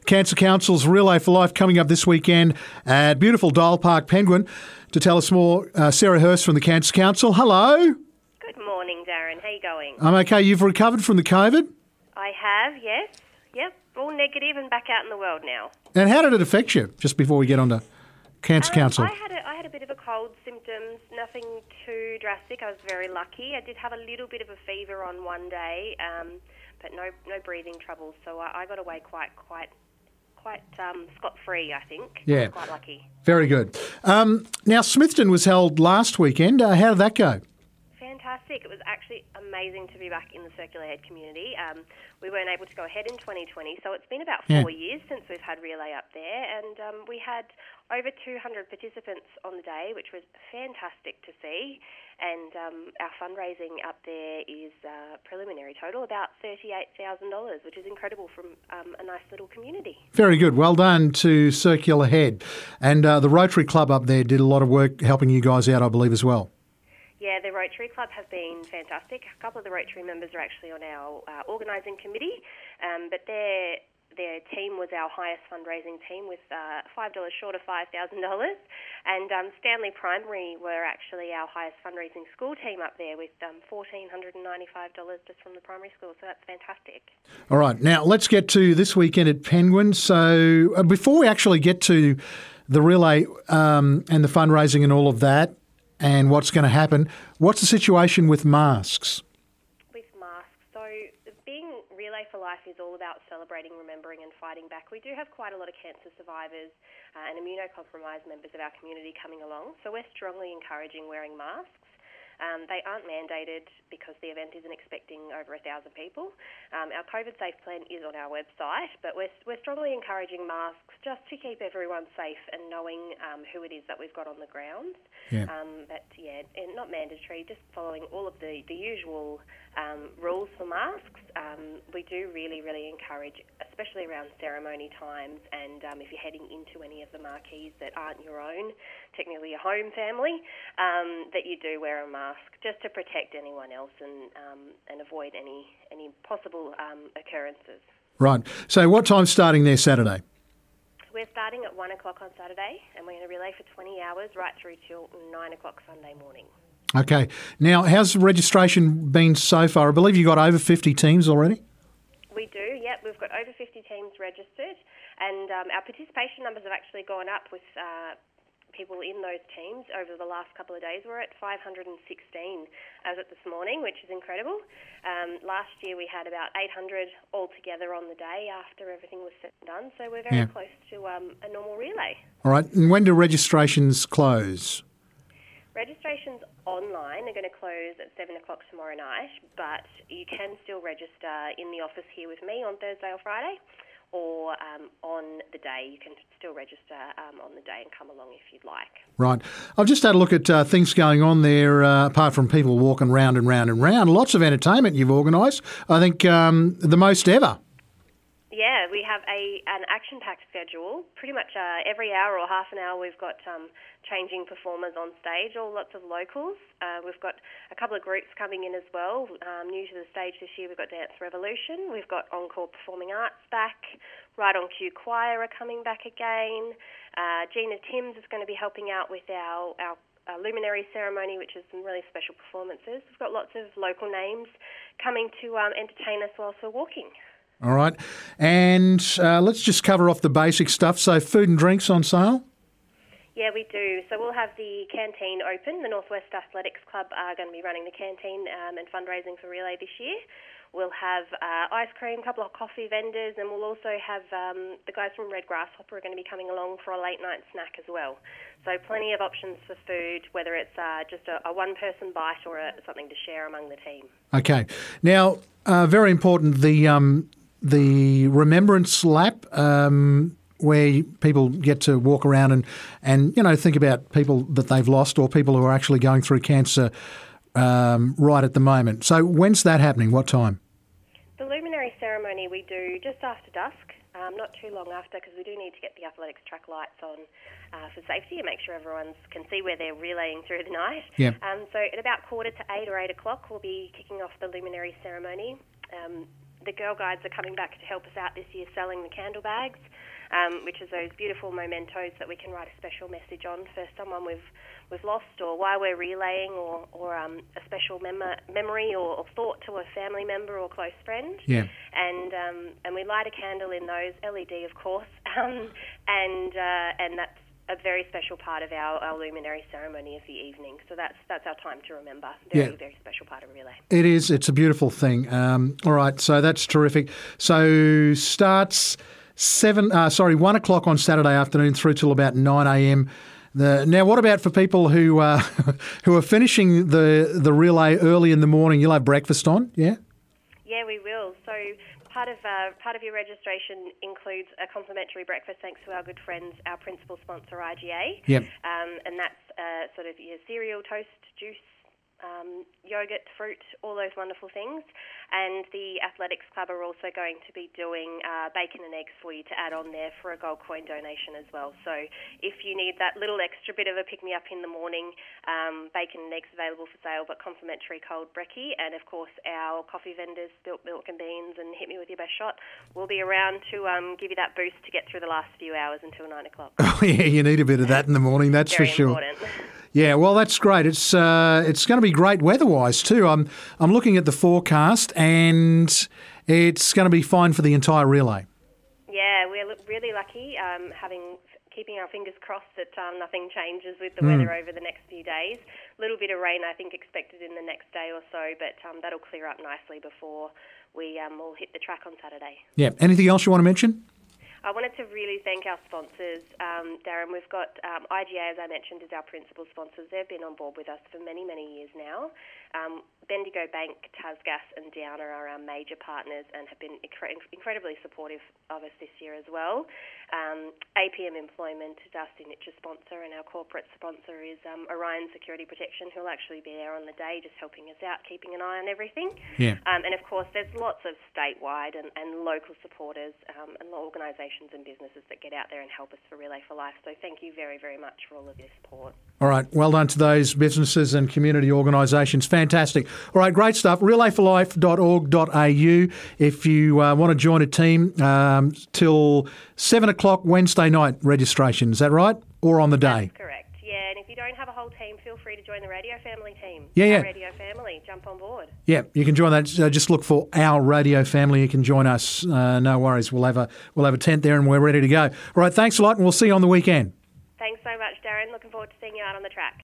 Cancer Council's Relay for Life coming up this weekend at beautiful Dial Park, Penguin. To tell us more, Sarah Hurst from the Cancer Council. Hello. Good morning, Darren. How are you going? I'm okay. You've recovered from the COVID? I have, yes. Yep, all negative and back out in the world now. And how did it affect you, just before we get on to Cancer Council? I had a bit of a cold symptoms, nothing too drastic. I was very lucky. I did have a little bit of a fever on one day, but no breathing troubles. So I got away quite scot-free, I think. Yeah. I was quite lucky. Very good. Now, Smithton was held last weekend. How did that go? Fantastic. It was actually amazing to be back in the Circular Head community. We weren't able to go ahead in 2020, so it's been about 4 years since we've had Relay up there, and we had over 200 participants on the day, which was fantastic to see. And our fundraising up there is preliminary total, about $38,000, which is incredible from a nice little community. Very good. Well done to Circular Head. And the Rotary Club up there did a lot of work helping you guys out, I believe, as well. Yeah, the Rotary Club have been fantastic. A couple of the Rotary members are actually on our organising committee, but their team was our highest fundraising team with $5 short of $5,000. And Stanley Primary were actually our highest fundraising school team up there with $1,495 just from the primary school. So that's fantastic. All right. Now, let's get to this weekend at Penguin. So before we actually get to the relay and the fundraising and all of that and what's going to happen, what's the situation with masks? Being Relay for Life is all about celebrating, remembering and fighting back. We do have quite a lot of cancer survivors and immunocompromised members of our community coming along, so we're strongly encouraging wearing masks. They aren't mandated because the event isn't expecting over 1,000 people. Our COVID Safe Plan is on our website, but we're strongly encouraging masks just to keep everyone safe and knowing who it is that we've got on the grounds. Yeah. And not mandatory, just following all of the usual rules for masks. We do really, really encourage, especially around ceremony times and if you're heading into any of the marquees that aren't your own, technically your home family, that you do wear a mask just to protect anyone else and avoid any possible occurrences. Right. So what time's starting there Saturday? We're starting at 1 o'clock on Saturday and we're going to relay for 20 hours right through till 9 o'clock Sunday morning. Okay. Now, how's the registration been so far? I believe you got over 50 teams already? We do, yep. We've got over 50 teams registered and our participation numbers have actually gone up with people in those teams over the last couple of days. We're at 516 as of this morning, which is incredible. Last year we had about 800 altogether on the day after everything was said and done, so we're very close to a normal relay. All right, and when do registrations close? Registrations online are going to close at 7 o'clock tomorrow night, but you can still register in the office here with me on Thursday or Friday, or on the day. You can still register on the day and come along if you'd like. Right. I've just had a look at things going on there, apart from people walking round and round and round. Lots of entertainment you've organised. I think the most ever. Yeah, we have an action-packed schedule. Pretty much every hour or half an hour we've got changing performers on stage, all lots of locals. We've got a couple of groups coming in as well. New to the stage this year, we've got Dance Revolution. We've got Encore Performing Arts back. Right on Cue Choir are coming back again. Gina Timms is going to be helping out with our luminary ceremony, which is some really special performances. We've got lots of local names coming to entertain us whilst we're walking. All right. And let's just cover off the basic stuff. So food and drinks on sale? Yeah, we do. So we'll have the canteen open. The Northwest Athletics Club are going to be running the canteen and fundraising for Relay this year. We'll have ice cream, a couple of coffee vendors, and we'll also have the guys from Red Grasshopper are going to be coming along for a late night snack as well. So plenty of options for food, whether it's just a one-person bite or something to share among the team. Okay. Now, very important, the Remembrance Lap, where people get to walk around and think about people that they've lost or people who are actually going through cancer right at the moment. So when's that happening? What time? The luminary ceremony we do just after dusk, not too long after, because we do need to get the athletics track lights on for safety and make sure everyone can see where they're relaying through the night. So at about 7:45 or 8 o'clock, we'll be kicking off the luminary ceremony. the Girl Guides are coming back to help us out this year selling the candle bags, which is those beautiful mementos that we can write a special message on for someone we've lost, or why we're relaying, or a special memory or thought to a family member or close friend. Yeah. And we light a candle in those, LED of course, and that's a very special part of our luminary ceremony of the evening. So that's our time to remember. Very special part of Relay. It is. It's a beautiful thing. All right, so that's terrific. So starts 1 o'clock on Saturday afternoon through till about 9 a.m. Now, what about for people who are finishing the relay early in the morning? You'll have breakfast on, yeah? Yeah, we will. So part of your registration includes a complimentary breakfast, thanks to our good friends, our principal sponsor, IGA. Yep. And that's sort of your cereal, toast, juice, yogurt, fruit, all those wonderful things. And the Athletics Club are also going to be doing bacon and eggs for you to add on there for a gold coin donation as well. So if you need that little extra bit of a pick-me-up in the morning, bacon and eggs available for sale, but complimentary cold brekkie. And, of course, our coffee vendors, Spilt Milk and Beans and Hit Me With Your Best Shot, will be around to give you that boost to get through the last few hours until 9 o'clock. Oh, yeah, you need a bit of that in the morning, that's Very for sure. Important. Yeah, well, that's great. It's going to be great weather-wise too. I'm looking at the forecast, and it's going to be fine for the entire relay. Yeah, we're really lucky, keeping our fingers crossed that nothing changes with the weather over the next few days. A little bit of rain, I think, expected in the next day or so, but that'll clear up nicely before we all hit the track on Saturday. Yeah. Anything else you want to mention? I wanted to really thank our sponsors, Darren. We've got IGA, as I mentioned, is our principal sponsors. They've been on board with us for many, many years now. Bendigo Bank, Tasgas and Downer are our major partners and have been incredibly supportive of us this year as well. APM Employment is our signature sponsor, and our corporate sponsor is Orion Security Protection, who will actually be there on the day just helping us out, keeping an eye on everything. Yeah. And, of course, there's lots of statewide and local supporters and organisations and businesses that get out there and help us for Relay for Life. So thank you very, very much for all of your support. All right, well done to those businesses and community organisations. Fantastic. All right, great stuff. relayforlife.org.au if you want to join a team till 7 o'clock Wednesday night registration. Is that right? Or on the day? That's correct, yeah. And if you don't have a whole team, feel free to join the Radio Family team. Yeah. Our Radio Family, jump on board. Yeah, you can join that. Just look for Our Radio Family. You can join us. No worries. We'll have a tent there and we're ready to go. All right, thanks a lot, and we'll see you on the weekend. Thanks so much, Darren. Looking forward to seeing you out on the track.